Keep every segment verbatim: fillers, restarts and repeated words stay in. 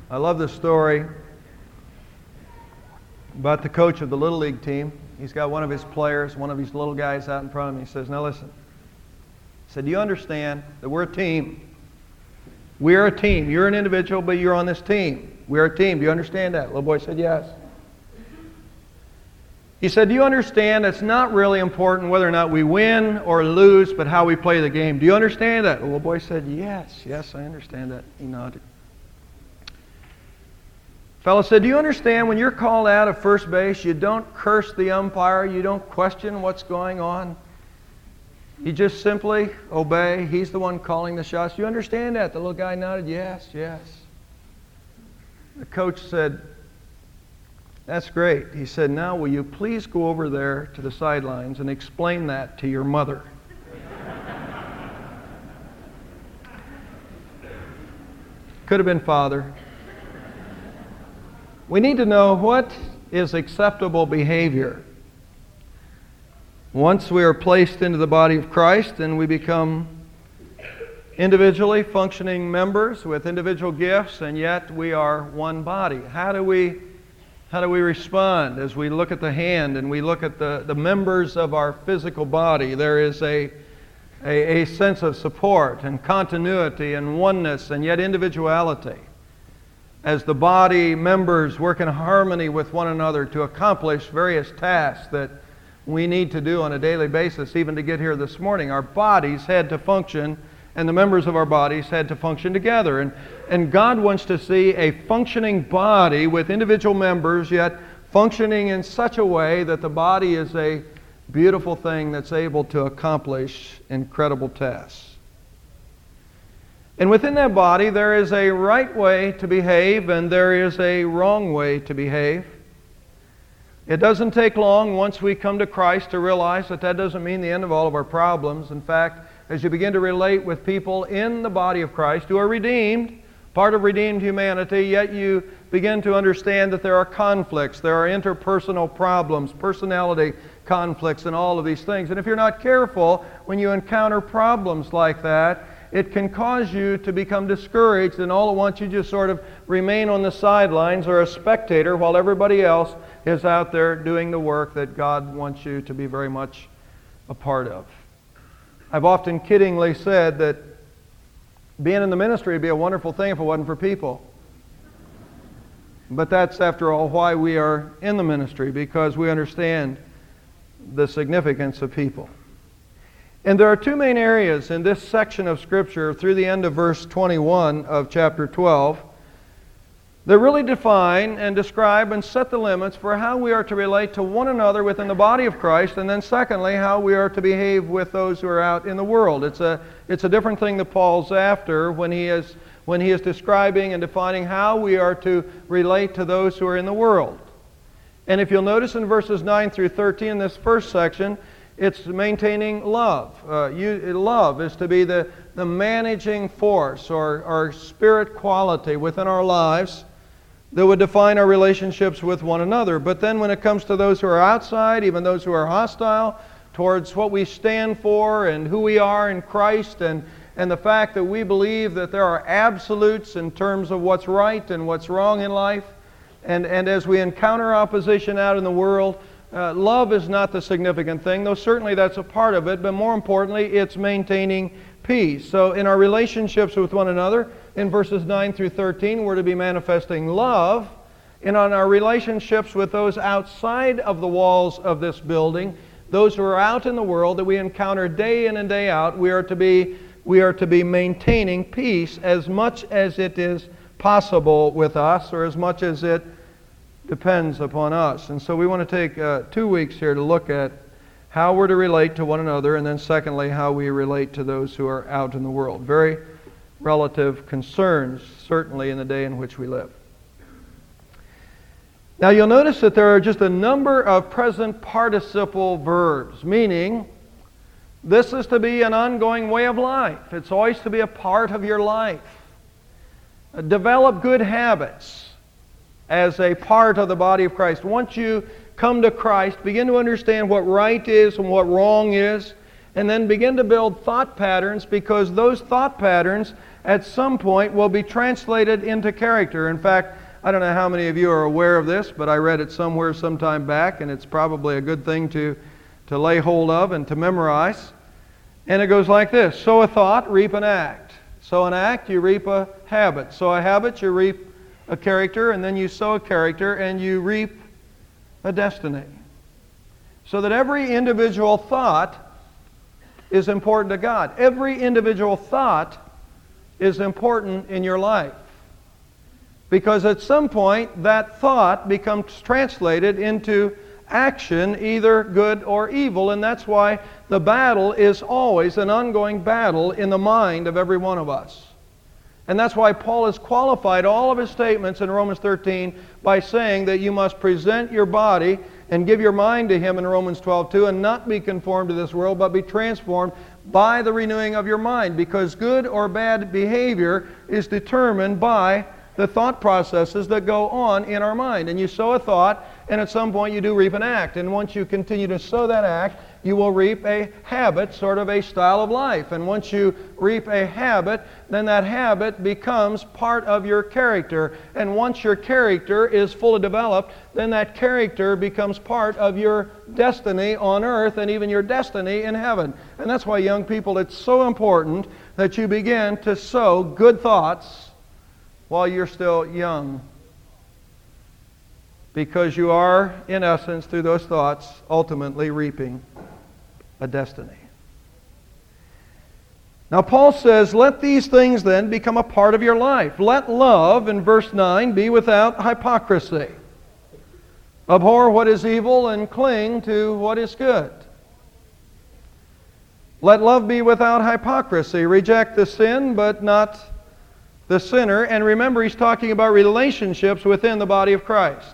I love this story about the coach of the Little League team. He's got one of his players, one of his little guys out in front of him. He says, now listen. He said, do you understand that we're a team? We're a team. You're an individual, but you're on this team. We're a team. Do you understand that? The little boy said, yes. He said, do you understand it's not really important whether or not we win or lose, but how we play the game? Do you understand that? The little boy said, yes, yes, I understand that. He nodded. Fellow said, do you understand when you're called out of first base, you don't curse the umpire, you don't question what's going on? You just simply obey. He's the one calling the shots. Do you understand that? The little guy nodded, yes, yes. The coach said, that's great. He said, now will you please go over there to the sidelines and explain that to your mother? Could have been father. We need to know what is acceptable behavior. Once we are placed into the body of Christ and we become individually functioning members with individual gifts, and yet we are one body. How do we how do we respond as we look at the hand and we look at the, the members of our physical body? There is a, a, a sense of support and continuity and oneness and yet individuality, as the body members work in harmony with one another to accomplish various tasks that we need to do on a daily basis. Even to get here this morning, our bodies had to function, and the members of our bodies had to function together. And, and God wants to see a functioning body with individual members, yet functioning in such a way that the body is a beautiful thing that's able to accomplish incredible tasks. And within that body, there is a right way to behave and there is a wrong way to behave. It doesn't take long once we come to Christ to realize that that doesn't mean the end of all of our problems. In fact, as you begin to relate with people in the body of Christ who are redeemed, part of redeemed humanity, yet you begin to understand that there are conflicts, there are interpersonal problems, personality conflicts, and all of these things. And if you're not careful, when you encounter problems like that, it can cause you to become discouraged, and all at once you just sort of remain on the sidelines or a spectator while everybody else is out there doing the work that God wants you to be very much a part of. I've often kiddingly said that being in the ministry would be a wonderful thing if it wasn't for people. But that's, after all, why we are in the ministry, because we understand the significance of people. And there are two main areas in this section of Scripture through the end of verse twenty-one of chapter twelve that really define and describe and set the limits for how we are to relate to one another within the body of Christ, and then secondly, how we are to behave with those who are out in the world. It's a, it's a different thing that Paul's after when he is, when he is describing and defining how we are to relate to those who are in the world. And if you'll notice in verses nine through thirteen, in this first section, it's maintaining love. Uh, you, love is to be the, the managing force or, or spirit quality within our lives that would define our relationships with one another. But then when it comes to those who are outside, even those who are hostile towards what we stand for and who we are in Christ, and, and the fact that we believe that there are absolutes in terms of what's right and what's wrong in life, and, and as we encounter opposition out in the world, Uh, love is not the significant thing, though certainly that's a part of it, but more importantly, it's maintaining peace. So in our relationships with one another, in verses nine through thirteen, we're to be manifesting love. And on our relationships with those outside of the walls of this building, those who are out in the world that we encounter day in and day out, we are to be, we are to be maintaining peace as much as it is possible with us, or as much as it depends upon us. And so we want to take uh, two weeks here to look at how we're to relate to one another, and then secondly, how we relate to those who are out in the world. Very relative concerns, certainly in the day in which we live. Now you'll notice that there are just a number of present participle verbs, meaning this is to be an ongoing way of life. It's always to be a part of your life. Uh, develop good habits as a part of the body of Christ. Once you come to Christ, begin to understand what right is and what wrong is, and then begin to build thought patterns, because those thought patterns, at some point will be translated into character. In fact, I don't know how many of you are aware of this, but I read it somewhere some time back, and it's probably a good thing to, to lay hold of and to memorize. And it goes like this: sow a thought, reap an act. Sow an act, you reap a habit. Sow a habit, you reap a character, and then you sow a character and you reap a destiny. So that every individual thought is important to God. Every individual thought is important in your life. Because at some point, that thought becomes translated into action, either good or evil, and that's why the battle is always an ongoing battle in the mind of every one of us. And that's why Paul has qualified all of his statements in Romans thirteen by saying that you must present your body and give your mind to Him in Romans twelve two, and not be conformed to this world, but be transformed by the renewing of your mind, because good or bad behavior is determined by the thought processes that go on in our mind. And you sow a thought, and at some point you do reap an act. And once you continue to sow that act, you will reap a habit, sort of a style of life. And once you reap a habit, then that habit becomes part of your character. And once your character is fully developed, then that character becomes part of your destiny on earth and even your destiny in heaven. And that's why, young people, it's so important that you begin to sow good thoughts while you're still young. Because you are, in essence, through those thoughts, ultimately reaping a destiny. Now Paul says, let these things then become a part of your life. Let love, in verse nine, be without hypocrisy. Abhor what is evil and cling to what is good. Let love be without hypocrisy. Reject the sin, but not the sinner. And remember, he's talking about relationships within the body of Christ.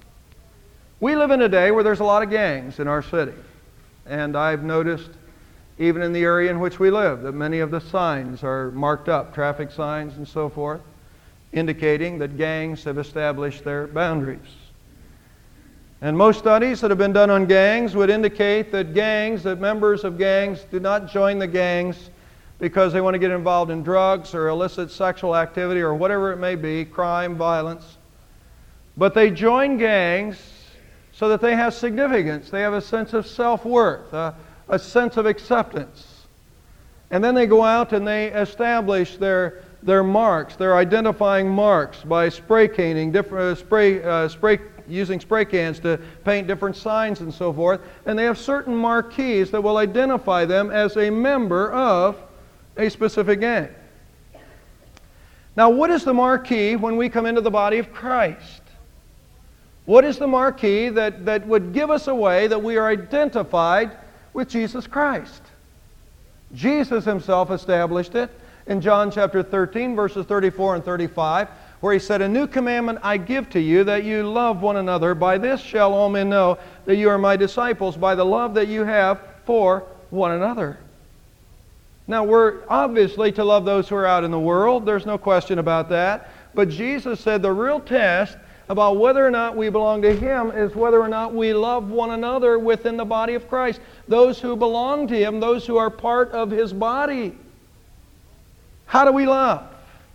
We live in a day where there's a lot of gangs in our city. And I've noticed, even in the area in which we live, that many of the signs are marked up, traffic signs and so forth, indicating that gangs have established their boundaries. And most studies that have been done on gangs would indicate that gangs, that members of gangs do not join the gangs because they want to get involved in drugs or illicit sexual activity or whatever it may be, crime, violence. But they join gangs so that they have significance. They have a sense of self-worth, a, a sense of acceptance. And then they go out and they establish their, their marks, their identifying marks by spray caning, different, uh, spray, uh, spray, using spray cans to paint different signs and so forth. And they have certain marquees that will identify them as a member of a specific gang. Now, what is the marquee when we come into the body of Christ? What is the marquee that, that would give us away that we are identified with Jesus Christ? Jesus Himself established it in John chapter thirteen, verses thirty-four and thirty-five, where He said, "A new commandment I give to you, that you love one another. By this shall all men know that you are my disciples, by the love that you have for one another." Now, we're obviously to love those who are out in the world. There's no question about that. But Jesus said the real test about whether or not we belong to Him is whether or not we love one another within the body of Christ. Those who belong to Him, those who are part of His body. How do we love?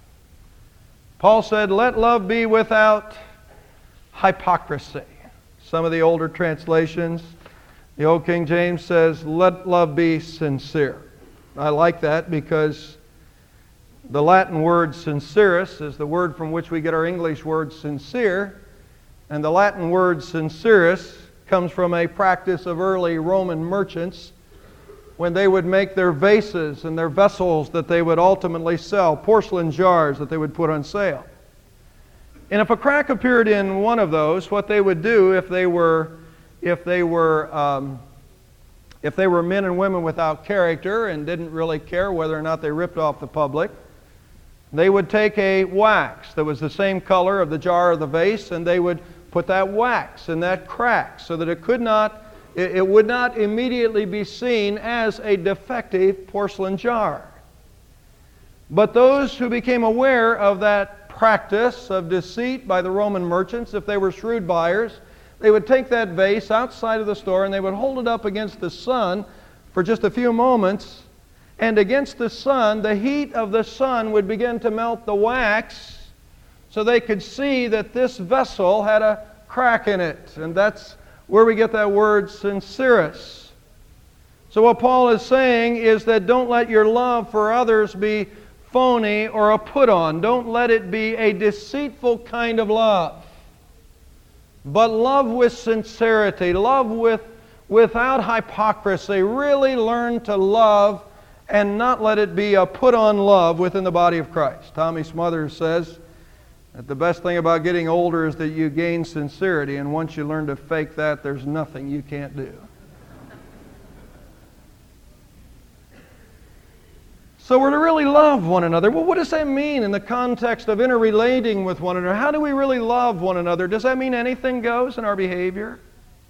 Paul said, let love be without hypocrisy. Some of the older translations, the Old King James says, let love be sincere. I like that because the Latin word sincerus is the word from which we get our English word sincere. And the Latin word sincerus comes from a practice of early Roman merchants when they would make their vases and their vessels that they would ultimately sell, porcelain jars that they would put on sale. And if a crack appeared in one of those, what they would do if they were, if they were, um, if they were men and women without character and didn't really care whether or not they ripped off the public, they would take a wax that was the same color of the jar or the vase, and they would put that wax in that crack so that it could not, it, it would not immediately be seen as a defective porcelain jar. But those who became aware of that practice of deceit by the Roman merchants, if they were shrewd buyers, they would take that vase outside of the store and they would hold it up against the sun for just a few moments, and against the sun, the heat of the sun would begin to melt the wax, so they could see that this vessel had a crack in it. And that's where we get that word sincerus. So what Paul is saying is that don't let your love for others be phony or a put-on. Don't let it be a deceitful kind of love. But love with sincerity. Love with, without hypocrisy. Really learn to love and not let it be a put-on love within the body of Christ. Tommy Smothers says that the best thing about getting older is that you gain sincerity, and once you learn to fake that, there's nothing you can't do. So we're to really love one another. Well, what does that mean in the context of interrelating with one another? How do we really love one another? Does that mean anything goes in our behavior?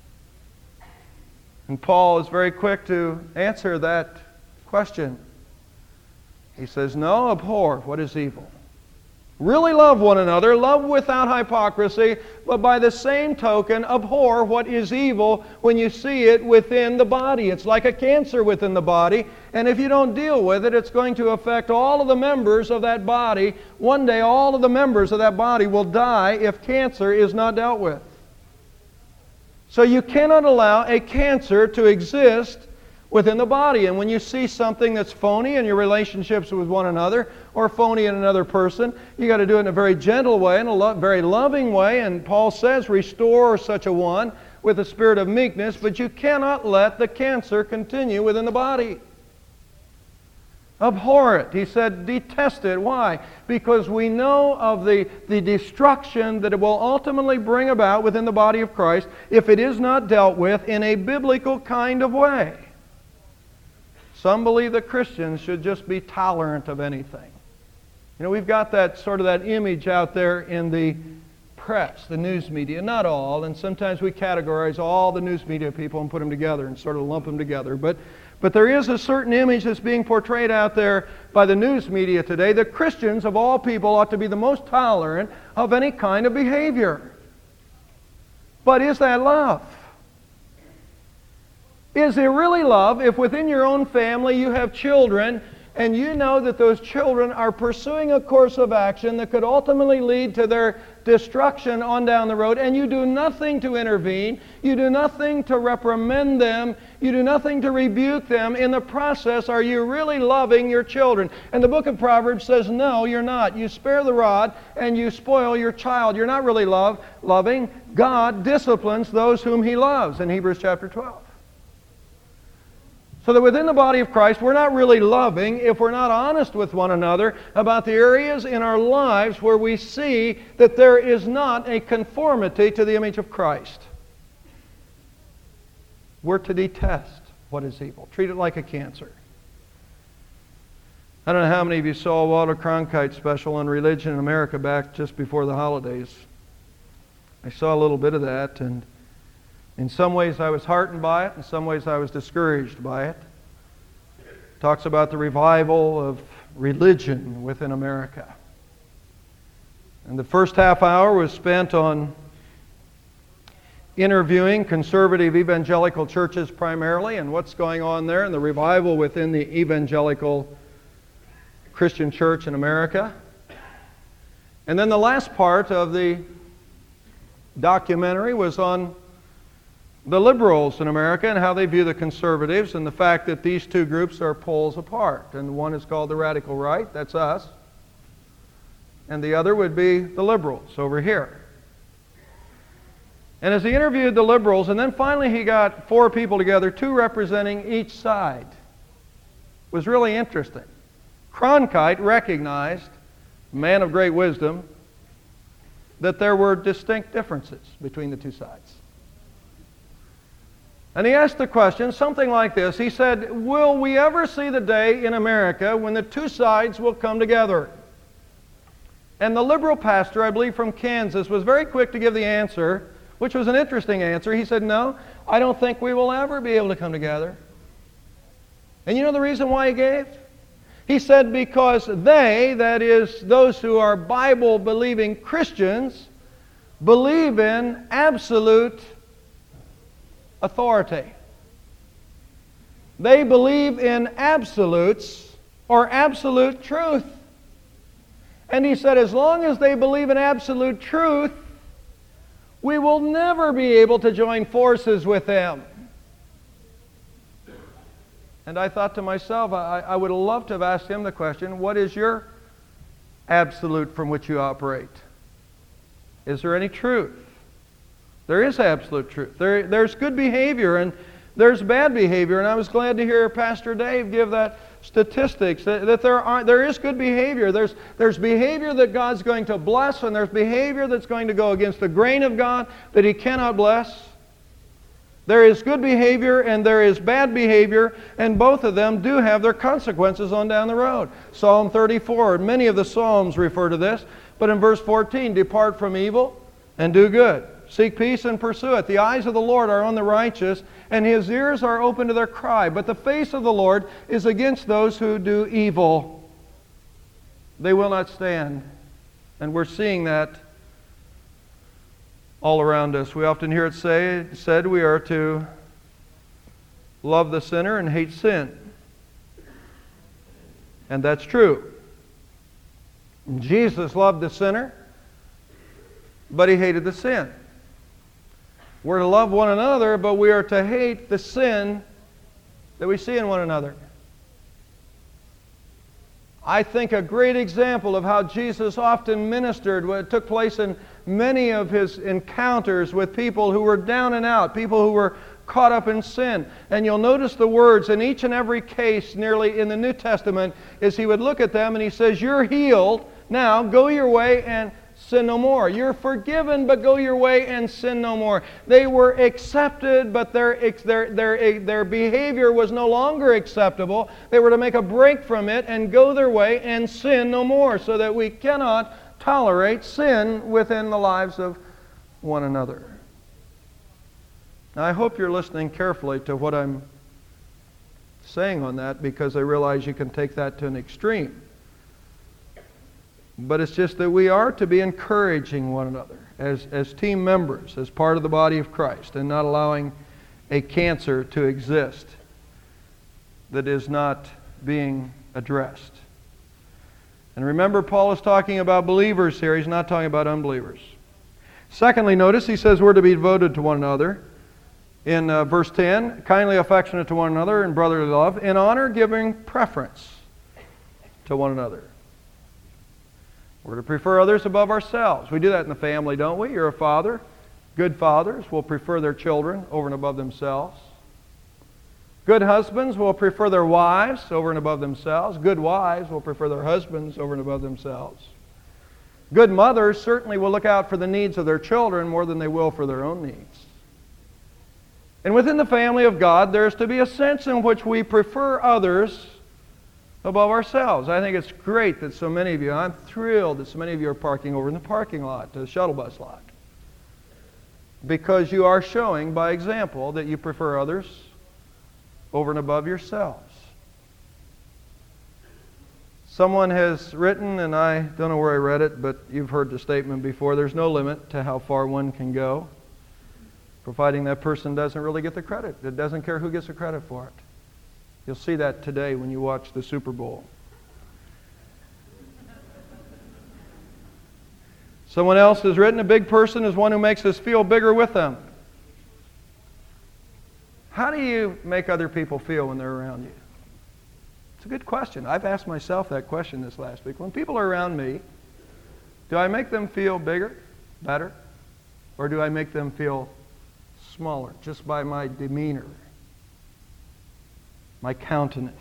And Paul is very quick to answer that question. He says, no, abhor what is evil. Really love one another, love without hypocrisy, but by the same token, abhor what is evil when you see it within the body. It's like a cancer within the body, and if you don't deal with it, it's going to affect all of the members of that body. One day, all of the members of that body will die if cancer is not dealt with. So you cannot allow a cancer to exist within the body. And when you see something that's phony in your relationships with one another, or phony in another person, you got to do it in a very gentle way, in a lo- very loving way. And Paul says, restore such a one with a spirit of meekness, but you cannot let the cancer continue within the body. Abhor it. He said, detest it. Why? Because we know of the, the destruction that it will ultimately bring about within the body of Christ if it is not dealt with in a biblical kind of way. Some believe that Christians should just be tolerant of anything. You know, we've got that sort of that image out there in the press, the news media. Not all, and sometimes we categorize all the news media people and put them together and sort of lump them together. But, but there is a certain image that's being portrayed out there by the news media today that Christians, of all people, ought to be the most tolerant of any kind of behavior. But is that love? Is it really love if within your own family you have children and you know that those children are pursuing a course of action that could ultimately lead to their destruction on down the road, and you do nothing to intervene, you do nothing to reprimand them, you do nothing to rebuke them? In the process, are you really loving your children? And the book of Proverbs says, no, you're not. You spare the rod and you spoil your child. You're not really love, loving. God disciplines those whom He loves in Hebrews chapter twelve. So that within the body of Christ, we're not really loving if we're not honest with one another about the areas in our lives where we see that there is not a conformity to the image of Christ. We're to detest what is evil. Treat it like a cancer. I don't know how many of you saw Walter Cronkite's special on religion in America back just before the holidays. I saw a little bit of that, and in some ways I was heartened by it, in some ways I was discouraged by it. It talks about the revival of religion within America. And the first half hour was spent on interviewing conservative evangelical churches primarily and what's going on there and the revival within the evangelical Christian church in America. And then the last part of the documentary was on the liberals in America and how they view the conservatives, and the fact that these two groups are poles apart. And one is called the radical right, that's us, and the other would be the liberals over here. And as he interviewed the liberals, and then finally he got four people together, two representing each side, it was really interesting. Cronkite recognized, man of great wisdom, that there were distinct differences between the two sides. And he asked the question, something like this. He said, will we ever see the day in America when the two sides will come together? And the liberal pastor, I believe from Kansas, was very quick to give the answer, which was an interesting answer. He said, no, I don't think we will ever be able to come together. And you know the reason why he gave? He said, because they, that is, those who are Bible-believing Christians, believe in absolute authority. They believe in absolutes or absolute truth. And he said, as long as they believe in absolute truth, we will never be able to join forces with them. And I thought to myself, I, I would love to have asked him the question, what is your absolute from which you operate? Is there any truth? There is absolute truth. There, there's good behavior and there's bad behavior. And I was glad to hear Pastor Dave give that statistics, that, that there are there is good behavior. There's, there's behavior that God's going to bless, and there's behavior that's going to go against the grain of God that He cannot bless. There is good behavior and there is bad behavior, and both of them do have their consequences on down the road. Psalm thirty-four, many of the Psalms refer to this, but in verse fourteen, depart from evil and do good. Seek peace and pursue it. The eyes of the Lord are on the righteous, and His ears are open to their cry. But the face of the Lord is against those who do evil. They will not stand. And we're seeing that all around us. We often hear it say, said we are to love the sinner and hate sin. And that's true. Jesus loved the sinner, but He hated the sin. We're to love one another, but we are to hate the sin that we see in one another. I think a great example of how Jesus often ministered, what took place in many of His encounters with people who were down and out, people who were caught up in sin. And you'll notice the words in each and every case nearly in the New Testament is He would look at them and He says, you're healed, now go your way and sin no more. You're forgiven, but go your way and sin no more. They were accepted, but their, their, their, their behavior was no longer acceptable. They were to make a break from it and go their way and sin no more, so that we cannot tolerate sin within the lives of one another. Now, I hope you're listening carefully to what I'm saying on that, because I realize you can take that to an extreme. But it's just that we are to be encouraging one another as, as team members, as part of the body of Christ, and not allowing a cancer to exist that is not being addressed. And remember, Paul is talking about believers here. He's not talking about unbelievers. Secondly, notice he says we're to be devoted to one another. In uh, verse ten, kindly affectionate to one another in brotherly love, in honor giving preference to one another. We're to prefer others above ourselves. We do that in the family, don't we? You're a father. Good fathers will prefer their children over and above themselves. Good husbands will prefer their wives over and above themselves. Good wives will prefer their husbands over and above themselves. Good mothers certainly will look out for the needs of their children more than they will for their own needs. And within the family of God, there is to be a sense in which we prefer others above ourselves. I think it's great that so many of you, I'm thrilled that so many of you are parking over in the parking lot, the shuttle bus lot. Because you are showing by example that you prefer others over and above yourselves. Someone has written, and I don't know where I read it, but you've heard the statement before, there's no limit to how far one can go, providing that person doesn't really get the credit. It doesn't care who gets the credit for it. You'll see that today when you watch the Super Bowl. Someone else has written, a big person is one who makes us feel bigger with them. How do you make other people feel when they're around you? It's a good question. I've asked myself that question this last week. When people are around me, do I make them feel bigger, better, or do I make them feel smaller just by my demeanor, my countenance?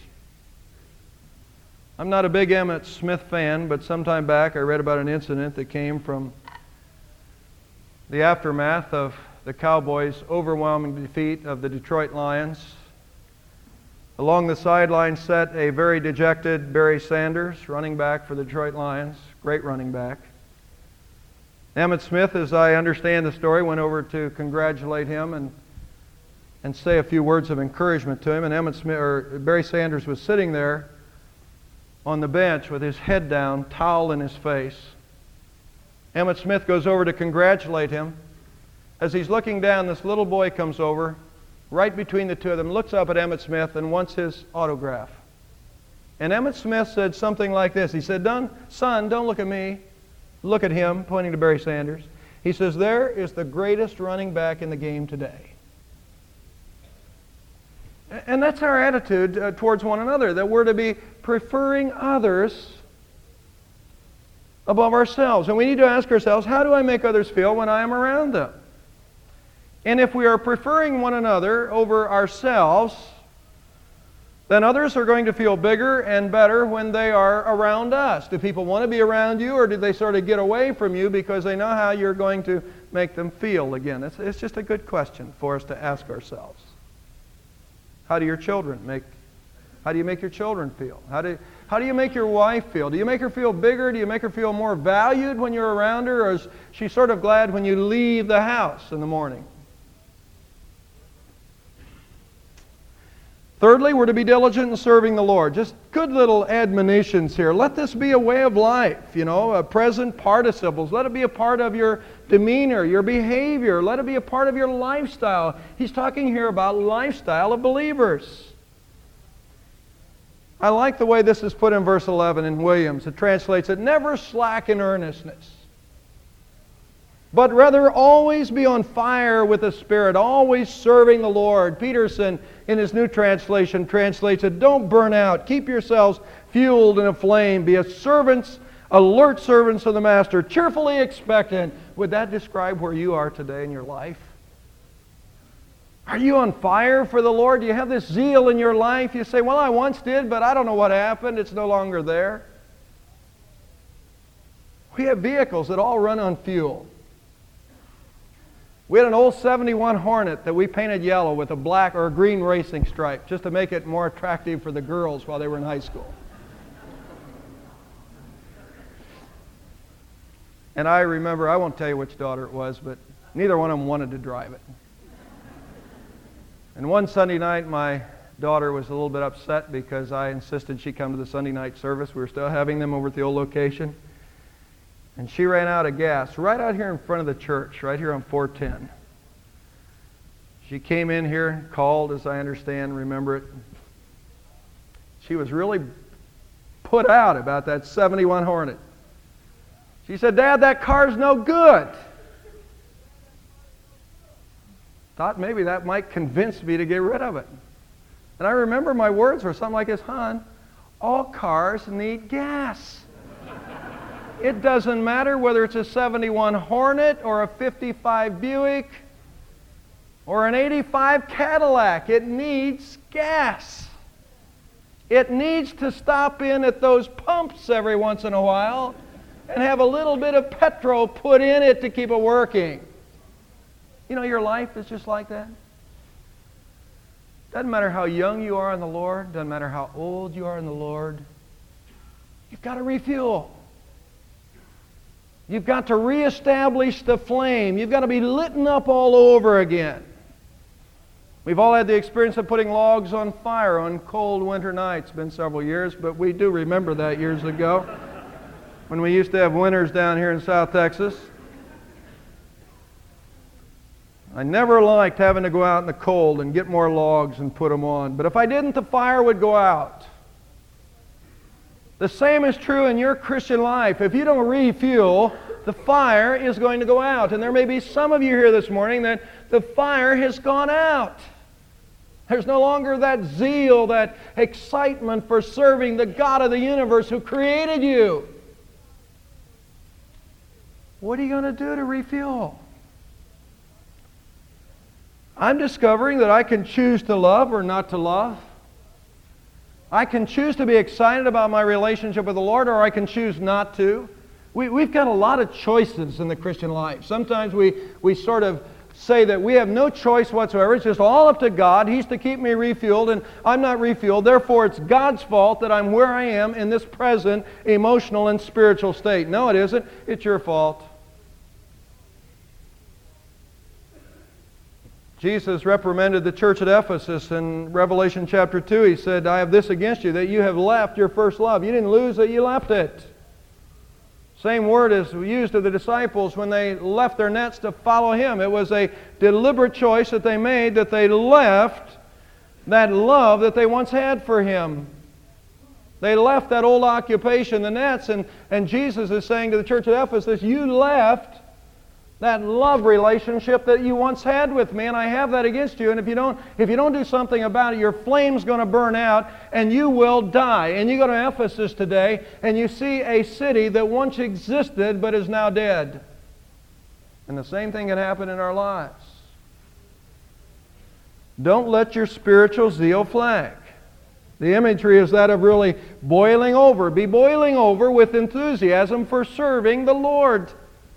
I'm not a big Emmitt Smith fan, but some time back I read about an incident that came from the aftermath of the Cowboys' overwhelming defeat of the Detroit Lions. Along the sideline sat a very dejected Barry Sanders, running back for the Detroit Lions, great running back. Emmitt Smith, as I understand the story, went over to congratulate him and and say a few words of encouragement to him. And Emmitt Smith, or Barry Sanders was sitting there on the bench with his head down, towel in his face. Emmitt Smith goes over to congratulate him. As he's looking down, this little boy comes over right between the two of them, looks up at Emmett Smith and wants his autograph. And Emmett Smith said something like this. He said, "Don, son, don't look at me. Look at him," pointing to Barry Sanders. He says, "There is the greatest running back in the game today." And that's our attitude uh, towards one another, that we're to be preferring others above ourselves. And we need to ask ourselves, how do I make others feel when I am around them? And if we are preferring one another over ourselves, then others are going to feel bigger and better when they are around us. Do people want to be around you, or do they sort of get away from you because they know how you're going to make them feel again? It's, it's just a good question for us to ask ourselves. How do your children make, how do you make your children feel? How do, how do you make your wife feel? Do you make her feel bigger? Do you make her feel more valued when you're around her? Or is she sort of glad when you leave the house in the morning? Thirdly, we're to be diligent in serving the Lord. Just good little admonitions here. Let this be a way of life, you know, a present participles. Let it be a part of your demeanor, your behavior. Let it be a part of your lifestyle. He's talking here about lifestyle of believers. I like the way this is put in verse eleven in Williams. It translates it, "Never slack in earnestness, but rather always be on fire with the Spirit, always serving the Lord." Peterson, in his new translation, translates it, "Don't burn out. Keep yourselves fueled and aflame. Be as servants, alert servants of the Master, cheerfully expectant." Would that describe where you are today in your life? Are you on fire for the Lord? Do you have this zeal in your life? You say, "Well, I once did, but I don't know what happened. It's no longer there." We have vehicles that all run on fuel. We had an old seventy-one Hornet that we painted yellow with a black or a green racing stripe just to make it more attractive for the girls while they were in high school. And I remember, I won't tell you which daughter it was, but neither one of them wanted to drive it. And one Sunday night, my daughter was a little bit upset because I insisted she come to the Sunday night service. We were still having them over at the old location. And she ran out of gas right out here in front of the church, right here on four ten. She came in here, called, as I understand, remember it. She was really put out about that seventy-one Hornet. She said, "Dad, that car's no good." Thought maybe that might convince me to get rid of it. And I remember my words were something like this, "Hon, all cars need gas. It doesn't matter whether it's a seventy-one Hornet or a fifty-five Buick or an eighty-five Cadillac. It needs gas. It needs to stop in at those pumps every once in a while and have a little bit of petrol put in it to keep it working." You know, your life is just like that. Doesn't matter how young you are in the Lord. Doesn't matter how old you are in the Lord. You've got to refuel. You've got to reestablish the flame. You've got to be lit up all over again. We've all had the experience of putting logs on fire on cold winter nights. It's been several years, but we do remember that years ago when we used to have winters down here in South Texas. I never liked having to go out in the cold and get more logs and put them on. But if I didn't, the fire would go out. The same is true in your Christian life. If you don't refuel, the fire is going to go out. And there may be some of you here this morning that the fire has gone out. There's no longer that zeal, that excitement for serving the God of the universe who created you. What are you going to do to refuel? I'm discovering that I can choose to love or not to love. I can choose to be excited about my relationship with the Lord, or I can choose not to. We, we've got a lot of choices in the Christian life. Sometimes we, we sort of say that we have no choice whatsoever. It's just all up to God. He's to keep me refueled, and I'm not refueled. Therefore, it's God's fault that I'm where I am in this present emotional and spiritual state. No, it isn't. It's your fault. Jesus reprimanded the church at Ephesus in Revelation chapter two. He said, "I have this against you, that you have left your first love." You didn't lose it, you left it. Same word is used of the disciples when they left their nets to follow Him. It was a deliberate choice that they made, that they left that love that they once had for Him. They left that old occupation, the nets, and, and Jesus is saying to the church at Ephesus, you left that love relationship that you once had with me, and I have that against you. And if you don't, if you don't do something about it, your flame's going to burn out, and you will die. And you go to Ephesus today, and you see a city that once existed but is now dead. And the same thing can happen in our lives. Don't let your spiritual zeal flag. The imagery is that of really boiling over. Be boiling over with enthusiasm for serving the Lord.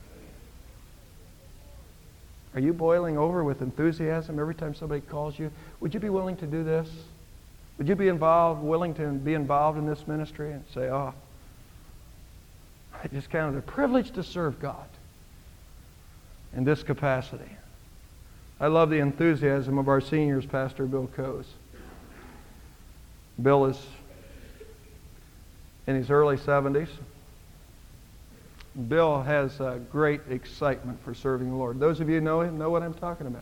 Are you boiling over with enthusiasm every time somebody calls you? Would you be willing to do this? Would you be involved, willing to be involved in this ministry and say, oh, I just count it a privilege to serve God in this capacity. I love the enthusiasm of our seniors, Pastor Bill Coase. Bill is in his early seventies. Bill has a great excitement for serving the Lord. Those of you who know him know what I'm talking about.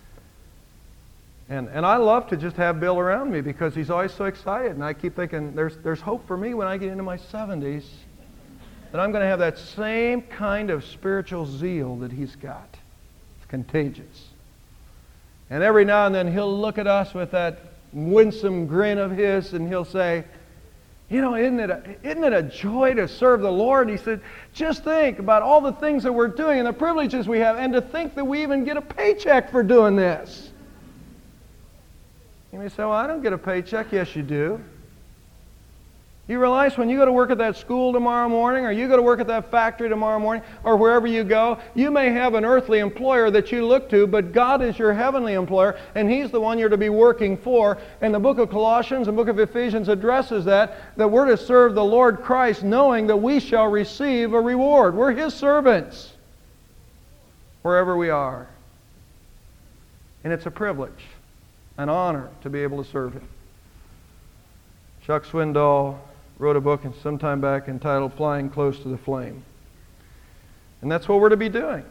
And and I love to just have Bill around me because he's always so excited. And I keep thinking, there's there's hope for me when I get into my seventies that I'm going to have that same kind of spiritual zeal that he's got. It's contagious. And every now and then he'll look at us with that winsome grin of his and he'll say, you know, isn't it, a, isn't it a joy to serve the Lord? He said, just think about all the things that we're doing and the privileges we have, and to think that we even get a paycheck for doing this. You may say, well, I don't get a paycheck. Yes, you do. You realize when you go to work at that school tomorrow morning, or you go to work at that factory tomorrow morning, or wherever you go, you may have an earthly employer that you look to, but God is your heavenly employer, and He's the one you're to be working for. And the book of Colossians and book of Ephesians addresses that, that we're to serve the Lord Christ, knowing that we shall receive a reward. We're His servants, wherever we are. And it's a privilege, an honor to be able to serve Him. Chuck Swindoll wrote a book some time back entitled Flying Close to the Flame. And that's what we're to be doing.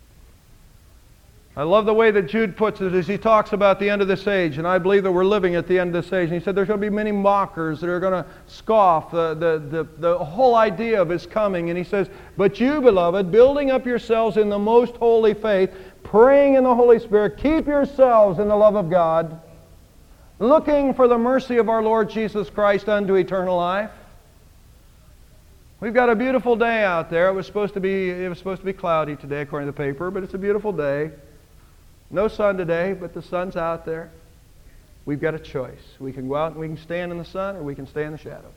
I love the way that Jude puts it as he talks about the end of this age, and I believe that we're living at the end of this age. And he said there's going to be many mockers that are going to scoff the, the, the, the whole idea of His coming. And he says, but you, beloved, building up yourselves in the most holy faith, praying in the Holy Spirit, keep yourselves in the love of God, looking for the mercy of our Lord Jesus Christ unto eternal life. We've got a beautiful day out there. It was supposed to be it was supposed to be cloudy today according to the paper, but it's a beautiful day. No sun today, but the sun's out there. We've got a choice. We can go out and we can stand in the sun, or we can stay in the shadows.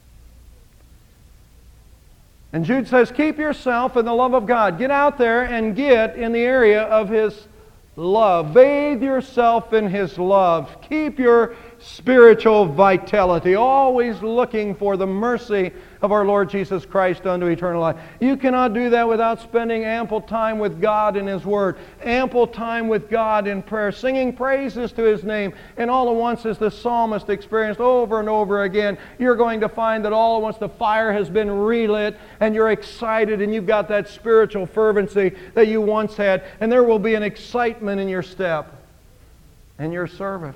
And Jude says, keep yourself in the love of God. Get out there and get in the area of His love. Bathe yourself in His love. Keep your spiritual vitality, always looking for the mercy of our Lord Jesus Christ unto eternal life. You cannot do that without spending ample time with God in His Word, ample time with God in prayer, singing praises to His name. And all at once, as the psalmist experienced over and over again, you're going to find that all at once the fire has been relit, and you're excited, and you've got that spiritual fervency that you once had, and there will be an excitement in your step and your service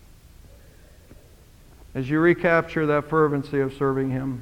as you recapture that fervency of serving Him.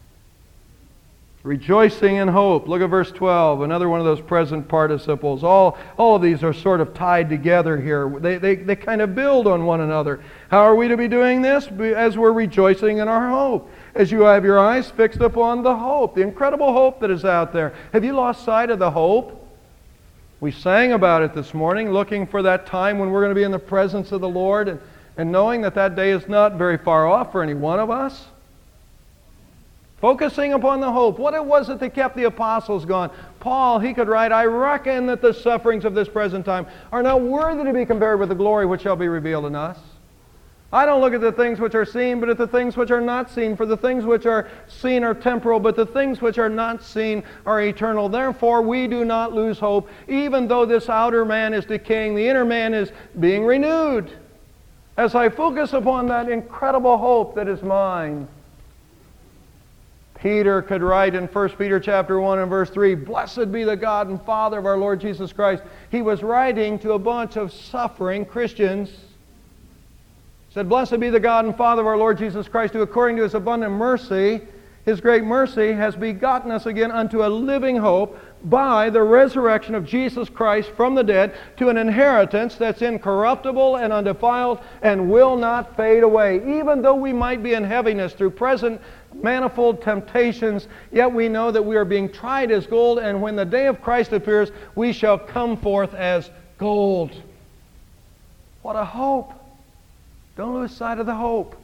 Rejoicing in hope. Look at verse twelve, another one of those present participles. All, all of these are sort of tied together here. They, they, they kind of build on one another. How are we to be doing this? As we're rejoicing in our hope. As you have your eyes fixed upon the hope, the incredible hope that is out there. Have you lost sight of the hope? We sang about it this morning, looking for that time when we're going to be in the presence of the Lord, and, and knowing that that day is not very far off for any one of us. Focusing upon the hope. What it was it that kept the apostles going? Paul, he could write, I reckon that the sufferings of this present time are not worthy to be compared with the glory which shall be revealed in us. I don't look at the things which are seen, but at the things which are not seen. For the things which are seen are temporal, but the things which are not seen are eternal. Therefore we do not lose hope, even though this outer man is decaying, the inner man is being renewed. As I focus upon that incredible hope that is mine, Peter could write in First Peter chapter one and verse three, "Blessed be the God and Father of our Lord Jesus Christ." He was writing to a bunch of suffering Christians. He said, "Blessed be the God and Father of our Lord Jesus Christ, who according to His abundant mercy, His great mercy, has begotten us again unto a living hope by the resurrection of Jesus Christ from the dead, to an inheritance that's incorruptible and undefiled and will not fade away." Even though we might be in heaviness through present manifold temptations, yet we know that we are being tried as gold, and when the day of Christ appears, we shall come forth as gold. What a hope! Don't lose sight of the hope.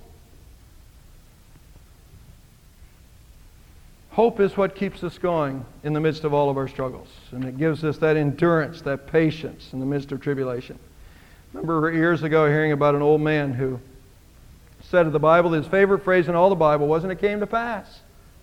Hope is what keeps us going in the midst of all of our struggles. And it gives us that endurance, that patience in the midst of tribulation. I remember years ago hearing about an old man who said of the Bible, his favorite phrase in all the Bible was, "And it came to pass."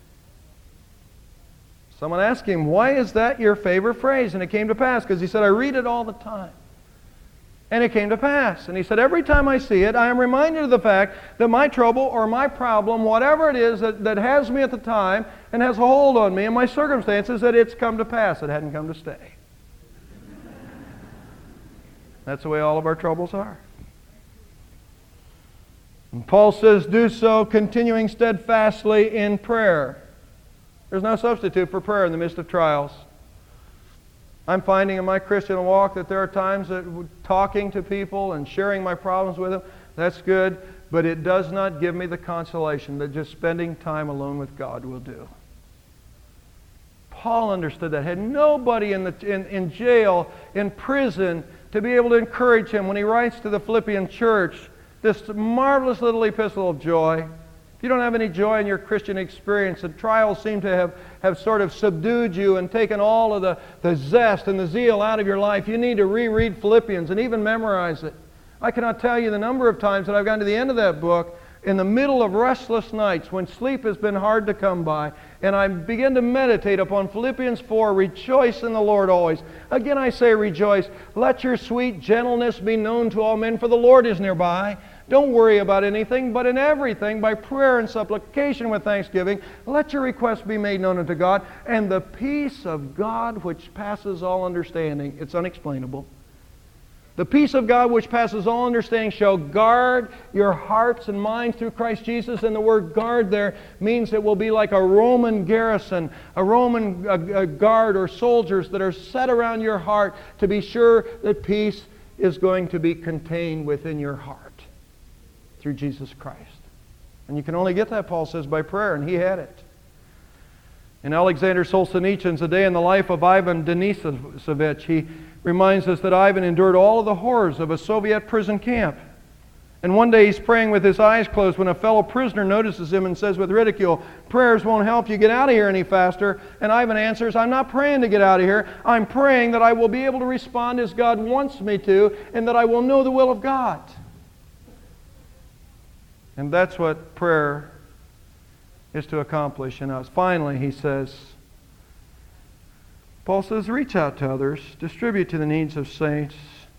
Someone asked him, "Why is that your favorite phrase, and it came to pass?" Because he said, "I read it all the time. And it came to pass." And he said, "Every time I see it, I am reminded of the fact that my trouble or my problem, whatever it is that, that has me at the time and has a hold on me and my circumstances, that it's come to pass. It hadn't come to stay." That's the way all of our troubles are. And Paul says, "Do so continuing steadfastly in prayer." There's no substitute for prayer in the midst of trials. I'm finding in my Christian walk that there are times that talking to people and sharing my problems with them, that's good, but it does not give me the consolation that just spending time alone with God will do. Paul understood that. Had nobody in, the, in, in jail, in prison, to be able to encourage him when he writes to the Philippian church this marvelous little epistle of joy. If you don't have any joy in your Christian experience, and trials seem to have, have sort of subdued you and taken all of the, the zest and the zeal out of your life, you need to reread Philippians and even memorize it. I cannot tell you the number of times that I've gotten to the end of that book in the middle of restless nights when sleep has been hard to come by, and I begin to meditate upon Philippians four, "Rejoice in the Lord always." Again I say rejoice. "Let your sweet gentleness be known to all men, for the Lord is nearby. Don't worry about anything, but in everything, by prayer and supplication with thanksgiving, let your requests be made known unto God, and the peace of God which passes all understanding," it's unexplainable, "the peace of God which passes all understanding shall guard your hearts and minds through Christ Jesus." And the word guard there means it will be like a Roman garrison, a Roman a, a guard or soldiers that are set around your heart to be sure that peace is going to be contained within your heart through Jesus Christ. And you can only get that, Paul says, by prayer, and he had it. In Alexander Solzhenitsyn's A Day in the Life of Ivan Denisovich, he reminds us that Ivan endured all of the horrors of a Soviet prison camp. And one day he's praying with his eyes closed when a fellow prisoner notices him and says with ridicule, "Prayers won't help you get out of here any faster." And Ivan answers, "I'm not praying to get out of here. I'm praying that I will be able to respond as God wants me to, and that I will know the will of God." And that's what prayer is to accomplish in us. Finally, he says, Paul says, reach out to others, distribute to the needs of saints.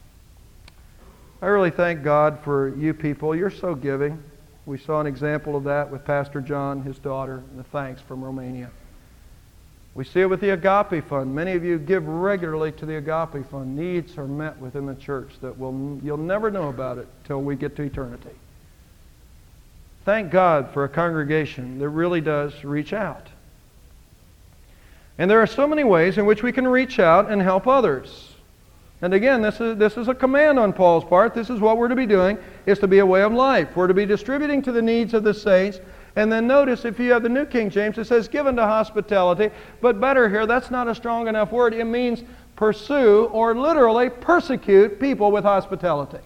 I really thank God for you people. You're so giving. We saw an example of that with Pastor John, his daughter, and the thanks from Romania. We see it with the Agape Fund. Many of you give regularly to the Agape Fund. Needs are met within the church that will you'll never know about it till we get to eternity. Thank God for a congregation that really does reach out. And there are so many ways in which we can reach out and help others. And again, this is, this is a command on Paul's part. This is what we're to be doing, is to be a way of life. We're to be distributing to the needs of the saints. And then notice, if you have the New King James, it says given to hospitality. But better here, that's not a strong enough word. It means pursue, or literally persecute people with hospitality.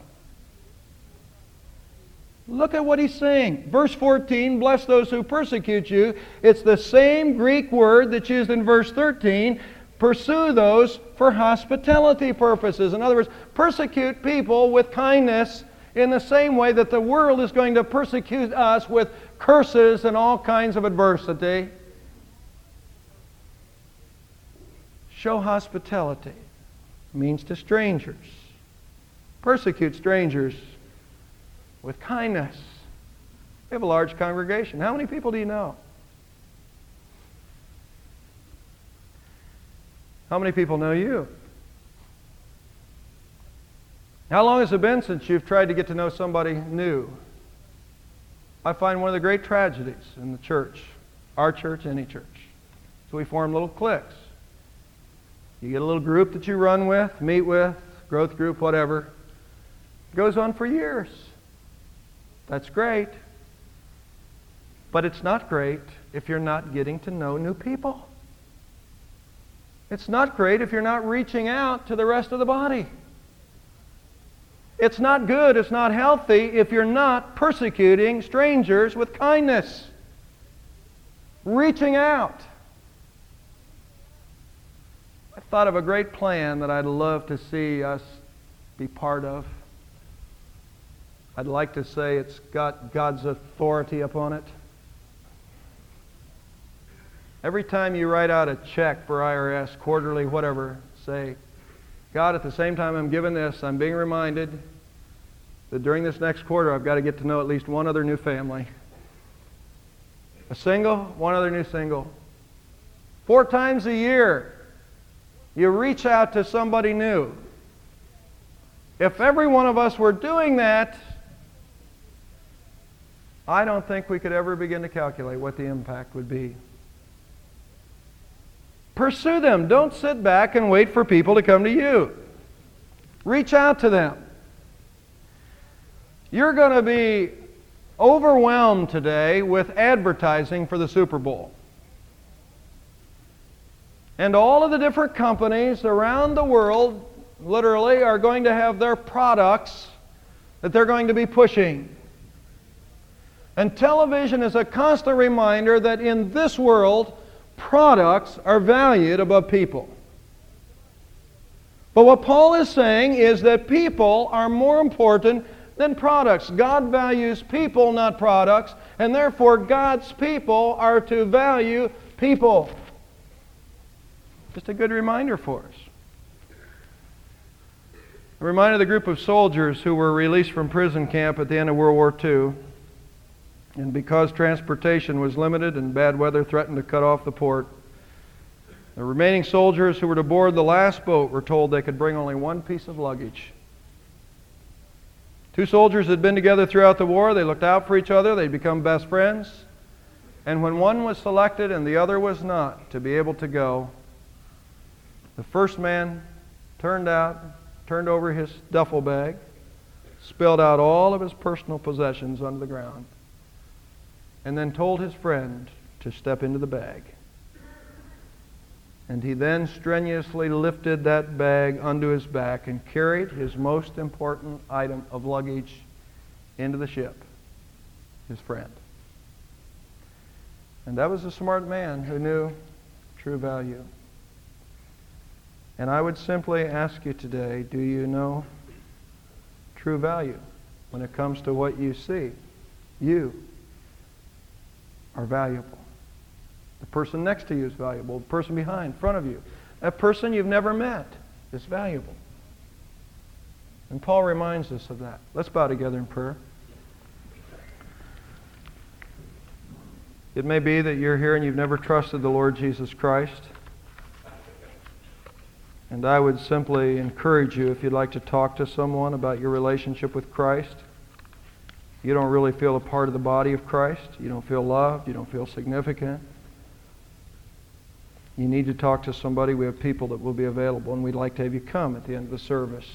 Look at what he's saying. Verse fourteen, bless those who persecute you. It's the same Greek word that's used in verse thirteen. Pursue those for hospitality purposes. In other words, persecute people with kindness in the same way that the world is going to persecute us with curses and all kinds of adversity. Show hospitality. It means to strangers. Persecute strangers with kindness. We have a large congregation. How many people do you know? How many people know you? How long has it been since you've tried to get to know somebody new? I find one of the great tragedies in the church, our church, any church, so we form little cliques. You get a little group that you run with, meet with, growth group, whatever. It goes on for years. That's great. But it's not great if you're not getting to know new people. It's not great if you're not reaching out to the rest of the body. It's not good, it's not healthy if you're not persecuting strangers with kindness. Reaching out. I thought of a great plan that I'd love to see us be part of. I'd like to say it's got God's authority upon it. Every time you write out a check for I R S, quarterly, whatever, say, God, at the same time I'm giving this, I'm being reminded that during this next quarter I've got to get to know at least one other new family. A single, one other new single. Four times a year, you reach out to somebody new. If every one of us were doing that, I don't think we could ever begin to calculate what the impact would be. Pursue them. Don't sit back and wait for people to come to you. Reach out to them. You're going to be overwhelmed today with advertising for the Super Bowl. And all of the different companies around the world, literally, are going to have their products that they're going to be pushing. And television is a constant reminder that in this world, products are valued above people. But what Paul is saying is that people are more important than products. God values people, not products, and therefore God's people are to value people. Just a good reminder for us. A reminder of the group of soldiers who were released from prison camp at the end of World War Two. And because transportation was limited and bad weather threatened to cut off the port, the remaining soldiers who were to board the last boat were told they could bring only one piece of luggage. Two soldiers had been together throughout the war. They looked out for each other. They'd become best friends. And when one was selected and the other was not to be able to go, the first man turned out, turned over his duffel bag, spilled out all of his personal possessions onto the ground, and then told his friend to step into the bag. And he then strenuously lifted that bag onto his back and carried his most important item of luggage into the ship, his friend. And that was a smart man who knew true value. And I would simply ask you today, do you know true value when it comes to what you see? You are valuable. The person next to you is valuable. The person behind, in front of you. That person you've never met is valuable. And Paul reminds us of that. Let's bow together in prayer. It may be that you're here and you've never trusted the Lord Jesus Christ. And I would simply encourage you, if you'd like to talk to someone about your relationship with Christ. You don't really feel a part of the body of Christ. You don't feel loved. You don't feel significant. You need to talk to somebody. We have people that will be available, and we'd like to have you come at the end of the service.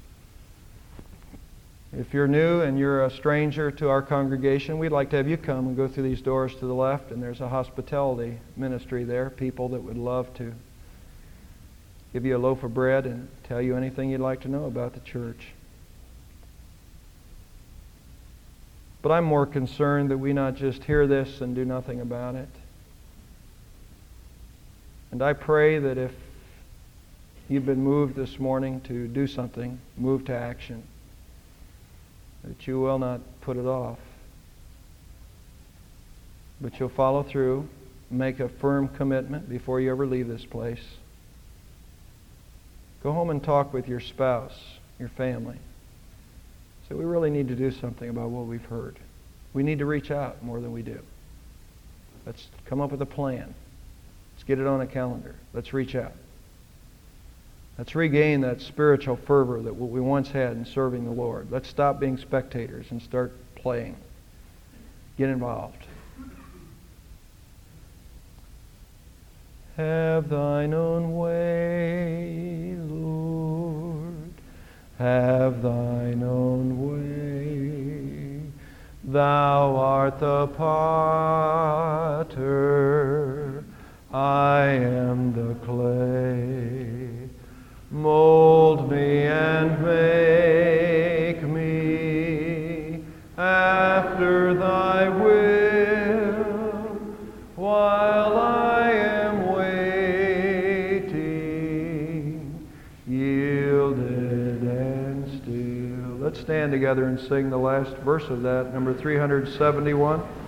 If you're new and you're a stranger to our congregation, we'd like to have you come and go through these doors to the left, and there's a hospitality ministry there, people that would love to give you a loaf of bread and tell you anything you'd like to know about the church. But I'm more concerned that we not just hear this and do nothing about it. And I pray that if you've been moved this morning to do something, move to action, that you will not put it off, but you'll follow through, make a firm commitment before you ever leave this place. Go home and talk with your spouse, your family. So we really need to do something about what we've heard. We need to reach out more than we do. Let's come up with a plan. Let's get it on a calendar. Let's reach out. Let's regain that spiritual fervor that we once had in serving the Lord. Let's stop being spectators and start playing. Get involved. Have thine own way, Lord. Have thine own way. Thou art the potter. I am the clay. Mold me and make me after thy will, while I am waiting, yielded and still. Let's stand together and sing the last verse of that, number three hundred seventy-one.